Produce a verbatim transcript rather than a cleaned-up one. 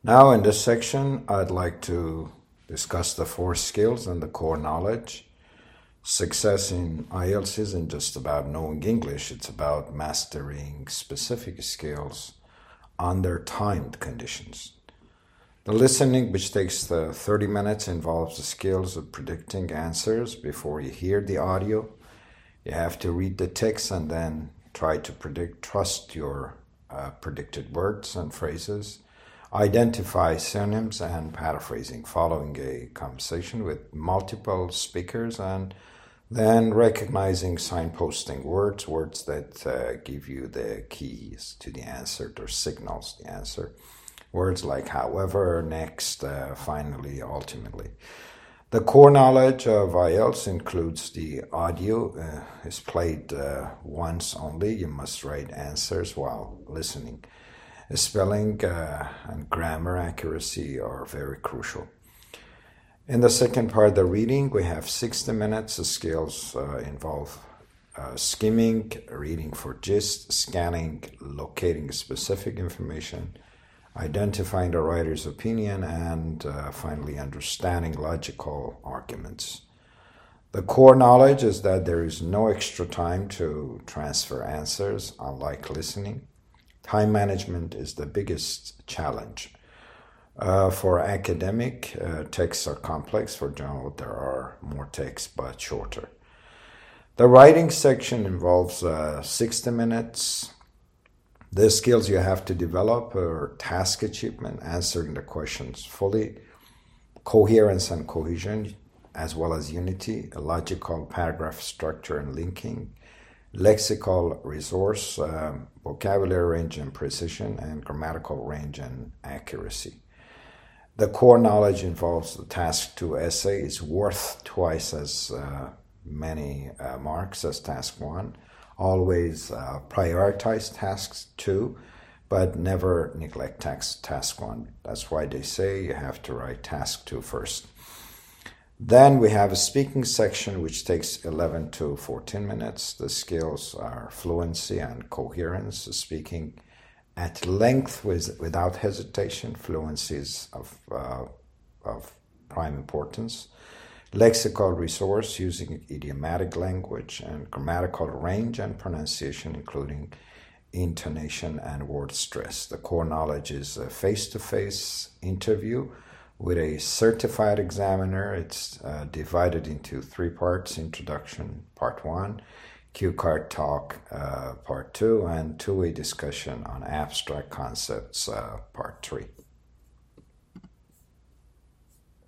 Now, in this section, I'd like to discuss the four skills and the core knowledge. Success in I E L T S isn't just about knowing English, it's about mastering specific skills under timed conditions. The listening, which takes the thirty minutes, involves the skills of predicting answers before you hear the audio. You have to read the text and then try to predict, trust your uh, predicted words and phrases. Identify synonyms and paraphrasing following a conversation with multiple speakers, and then recognizing signposting words, words that uh, give you the keys to the answer or signals the answer. Words like however, next, uh, finally, ultimately. The core knowledge of I E L T S includes the audio uh, is played uh, once only. You must write answers while listening. Spelling uh, and grammar accuracy are very crucial. In the second part, the reading, we have sixty minutes. The skills uh, involve uh, skimming, reading for gist, scanning, locating specific information, identifying the writer's opinion, and uh, finally understanding logical arguments. The core knowledge is that there is no extra time to transfer answers, unlike listening. Time management is the biggest challenge. Uh, for academic, uh, texts are complex. For journal, there are more texts but shorter. The writing section involves uh, sixty minutes. The skills you have to develop are task achievement, answering the questions fully, coherence and cohesion, as well as unity, a logical paragraph structure and linking, lexical resource, um, vocabulary range and precision, and grammatical range and accuracy. The core knowledge involves the task two essay is worth twice as uh, many uh, marks as task one. Always uh, prioritize tasks two, but never neglect task, task one. That's why they say you have to write task two first. Then we have a speaking section which takes eleven to fourteen minutes. The skills are fluency and coherence, speaking at length with, without hesitation. Fluency is of, uh, of prime importance. Lexical resource, using idiomatic language, and grammatical range and pronunciation, including intonation and word stress. The core knowledge is a face-to-face interview with a certified examiner. It's uh, divided into three parts: introduction, part one, cue card talk, uh, part two, and two-way discussion on abstract concepts, uh, part three.